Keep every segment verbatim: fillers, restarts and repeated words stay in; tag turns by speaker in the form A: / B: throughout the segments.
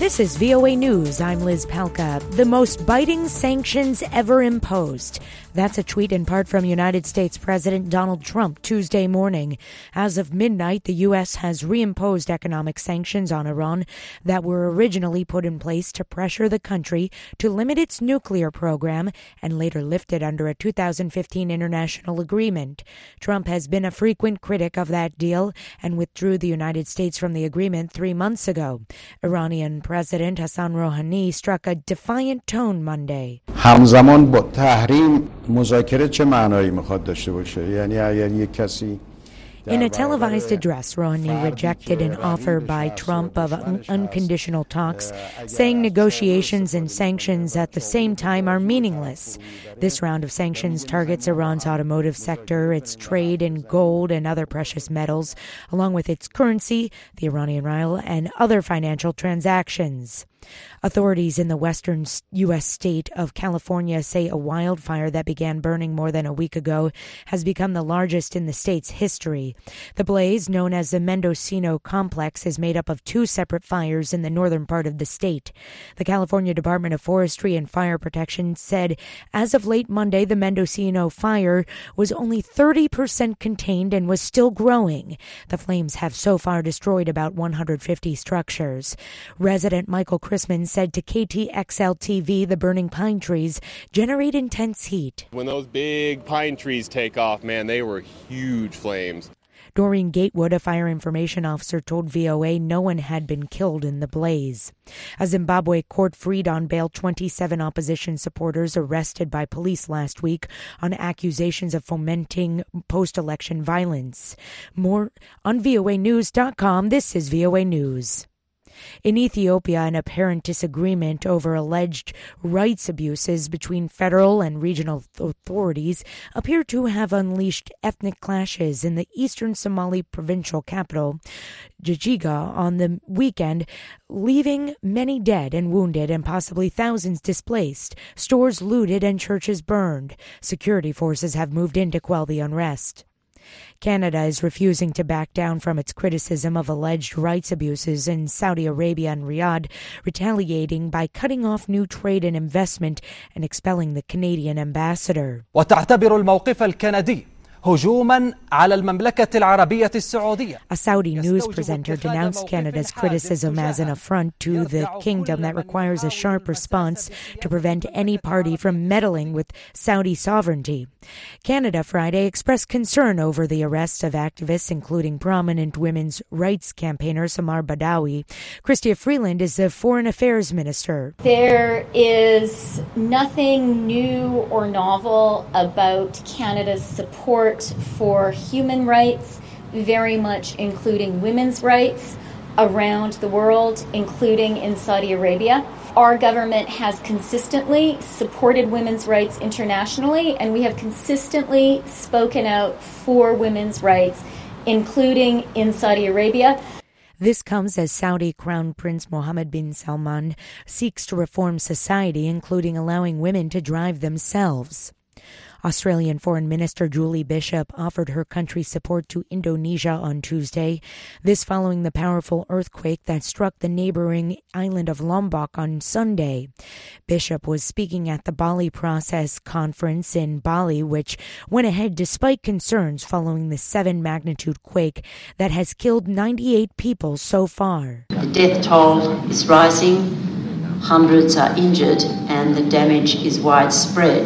A: This is V O A News. I'm Liz Palka. The most biting sanctions ever imposed. That's a tweet in part from United States President Donald Trump Tuesday morning. As of midnight, the U S has reimposed economic sanctions on Iran that were originally put in place to pressure the country to limit its nuclear program and later lifted under a two thousand fifteen international agreement. Trump has been a frequent critic of that deal and withdrew the United States from the agreement three months ago. Iranian President Hassan Rouhani struck a defiant tone Monday.
B: همزمان با تحریم مذاکره چه معنایی میخواد داشته باشه؟ یعنی اگر یک کسی
A: In a televised address, Rouhani rejected an offer by Trump of un- unconditional talks, saying negotiations and sanctions at the same time are meaningless. This round of sanctions targets Iran's automotive sector, its trade in gold and other precious metals, along with its currency, the Iranian rial, and other financial transactions. Authorities in the western U S state of California say a wildfire that began burning more than a week ago has become the largest in the state's history. The blaze, known as the Mendocino Complex, is made up of two separate fires in the northern part of the state. The California Department of Forestry and Fire Protection said as of late Monday, the Mendocino fire was only thirty percent contained and was still growing. The flames have so far destroyed about one hundred fifty structures. Resident Michael Chrisman said to K T X L T V the burning pine trees generate intense heat.
C: When those big pine trees take off, man, they were huge flames.
A: Doreen Gatewood, a fire information officer, told V O A no one had been killed in the blaze. A Zimbabwe court freed on bail twenty-seven opposition supporters arrested by police last week on accusations of fomenting post-election violence. More on V O A news dot com. This is V O A News. In Ethiopia, an apparent disagreement over alleged rights abuses between federal and regional authorities appear to have unleashed ethnic clashes in the eastern Somali provincial capital, Jijjiga, on the weekend, leaving many dead and wounded and possibly thousands displaced, stores looted and churches burned. Security forces have moved in to quell the unrest. Canada is refusing to back down from its criticism of alleged rights abuses in Saudi Arabia and Riyadh, retaliating by cutting off new trade and investment and expelling the Canadian ambassador.
D: وتعتبر الموقف الكندي هجوما على المملكة العربية السعودية.
A: A Saudi news presenter denounced Canada's criticism as an affront to the kingdom that requires a sharp response to prevent any party from meddling with Saudi sovereignty. Canada Friday expressed concern over the arrest of activists, including prominent women's rights campaigner Samar Badawi. Chrystia Freeland is the Foreign Affairs Minister.
E: There is nothing new or novel about Canada's support for human rights, very much including women's rights around the world, including in Saudi Arabia. Our government has consistently supported women's rights internationally, and we have consistently spoken out for women's rights, including in Saudi Arabia.
A: This comes as Saudi Crown Prince Mohammed bin Salman seeks to reform society, including allowing women to drive themselves. Australian Foreign Minister Julie Bishop offered her country's support to Indonesia on Tuesday, this following the powerful earthquake that struck the neighboring island of Lombok on Sunday. Bishop was speaking at the Bali Process Conference in Bali, which went ahead despite concerns following the seven magnitude quake that has killed ninety-eight people so far.
F: The death toll is rising, hundreds are injured, and the damage is widespread.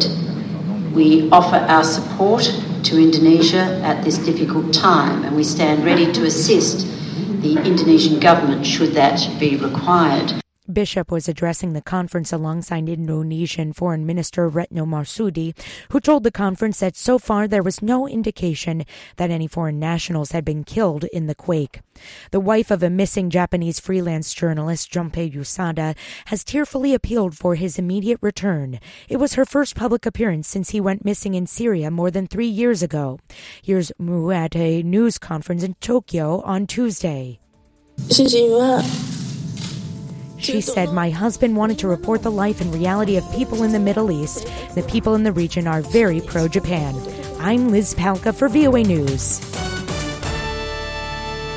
F: We offer our support to Indonesia at this difficult time, and we stand ready to assist the Indonesian government should that be required.
A: Bishop was addressing the conference alongside Indonesian Foreign Minister Retno Marsudi, who told the conference that so far there was no indication that any foreign nationals had been killed in the quake. The wife of a missing Japanese freelance journalist, Junpei Yusada, has tearfully appealed for his immediate return. It was her first public appearance since he went missing in Syria more than three years ago. Here's Mu at a news conference in Tokyo on Tuesday. She said, "My husband wanted to report the life and reality of people in the Middle East. The people in the region are very pro-Japan." I'm Liz Palka for V O A News.